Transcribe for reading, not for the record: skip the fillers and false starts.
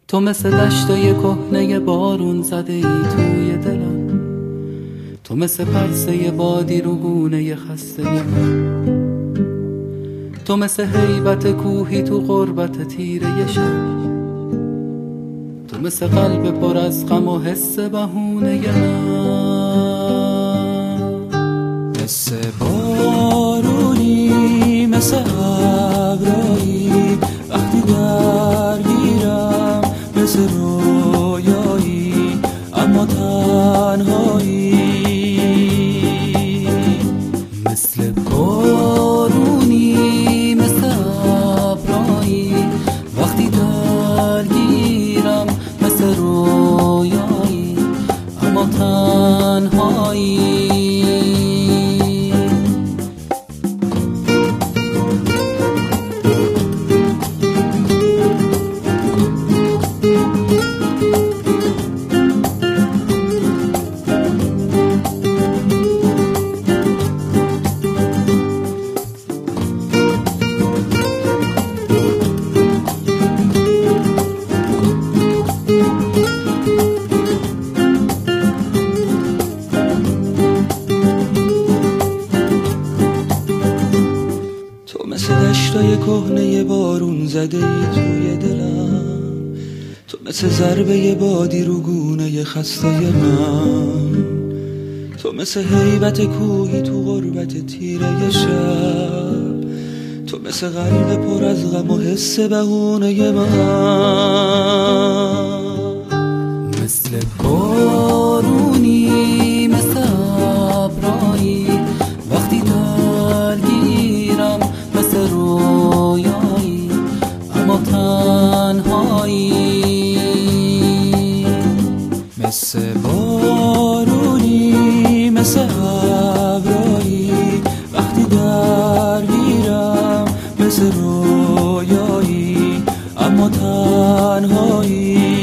تو مثل دشتای کهنه بارون زده ای توی دلم، تو مثل پرسه بادی رو گونه خسته من، تو مثل هیبت کوهی تو غربت تیره شب، تو مثل قلب پر از غم و حس بهونه من. مثل بارونی مثل ابرایی وقتی درگیرم، مثل رویایی اما تنهایی، مثل بارونی مثل ابرایی وقتی درگیرم، مثل رویایی اما تنهایی. تو مثل دشتای کهنه بارون زده ای توی دلم، تو مثل ضربه بادی رو گونه خسته من، تو مثل هیبت کوهی تو غربت تیره شب، تو مثل قلب پر از غم و حس بهونه من. مثل بارونی مثل ابرایی وقتی درگیرم، مثل رویایی اما تنهایی، مثل بارونی مثل ابرایی وقتی درگیرم، مثل رویایی اما تنهایی.